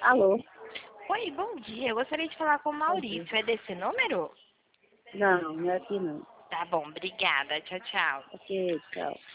Alô? Oi, bom dia. Eu gostaria de falar com o Bom dia. Maurício. É desse número? Não, não é aqui não. Tá bom, obrigada. Tchau, tchau. Ok, tchau.